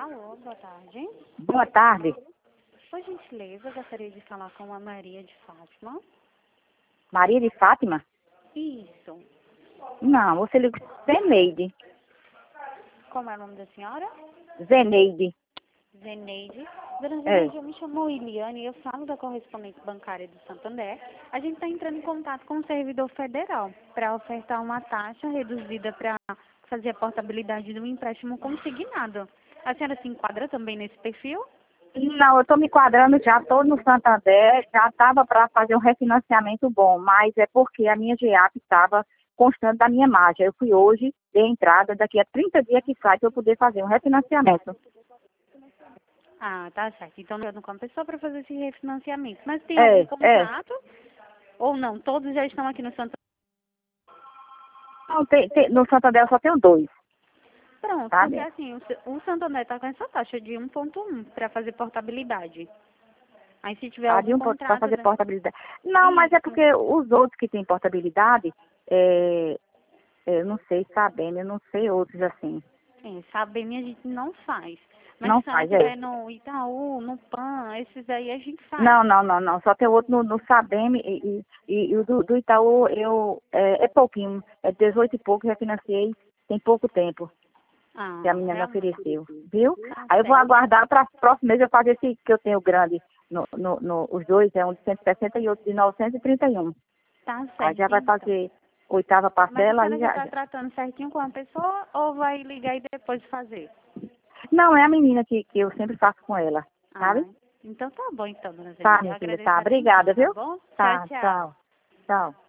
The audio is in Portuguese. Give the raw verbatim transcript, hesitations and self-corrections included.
Alô, boa tarde. Boa tarde. Por gentileza, eu gostaria de falar com a Maria de Fátima. Maria de Fátima? Isso. Não, você liga Zeneide. Como é o nome da senhora? Zeneide. Zeneide. Dona É. Zeneide, eu me chamo Iliane e eu falo da correspondente bancária do Santander. A gente está entrando em contato com o servidor federal para ofertar uma taxa reduzida para fazer a portabilidade do empréstimo consignado. A senhora se enquadra também nesse perfil? Não, eu estou me enquadrando, já estou no Santander, já estava para fazer um refinanciamento bom, mas é porque a minha G A P estava constante da minha margem. Eu fui hoje, dei entrada, daqui a trinta dias que sai para eu poder fazer um refinanciamento. Ah, tá certo. Então, eu com a pessoa para fazer esse refinanciamento. Mas tem É, algum é. contato? Ou não? Todos já estão aqui no Santander? Não, tem, tem, no Santander eu só tenho dois, Pronto, porque sabe? assim, o, S- o Santander está com essa taxa de um ponto um para fazer portabilidade. Aí se tiver Tá, de algum um para contrato, fazer né? portabilidade. Não, mas é Isso. porque os outros que têm portabilidade, é, é, eu não sei, sabendo, eu não sei outros assim. É, sabem, a gente não faz. Mas Não se ela faz, é. tiver no Itaú, no PAN, esses aí a gente faz. Não, não, não, não. Só tem outro no, no Sabem e, e, e, e o do, do Itaú eu é, é pouquinho. É dezoito e pouco, já financiei tem pouco tempo que a Ah, menina me realmente. ofereceu, viu? Tá Aí eu vou certo. aguardar para o próximo mês eu fazer esse que eu tenho grande. No, no, no, os dois, é um de cento e sessenta e outro de novecentos e trinta e um. Tá Aí certo, já vai então. fazer oitava Mas a parcela, aí senhora já já, está já. tratando certinho com a pessoa ou vai ligar e depois fazer? Não, é a menina que, que eu sempre faço com ela, sabe? Ah, então tá bom então, dona Tá, Zeneide. Eu minha filha, agradeço tá. a atenção, Obrigada, tá viu? bom? Tchau, Tá, tchau. tchau. Tchau.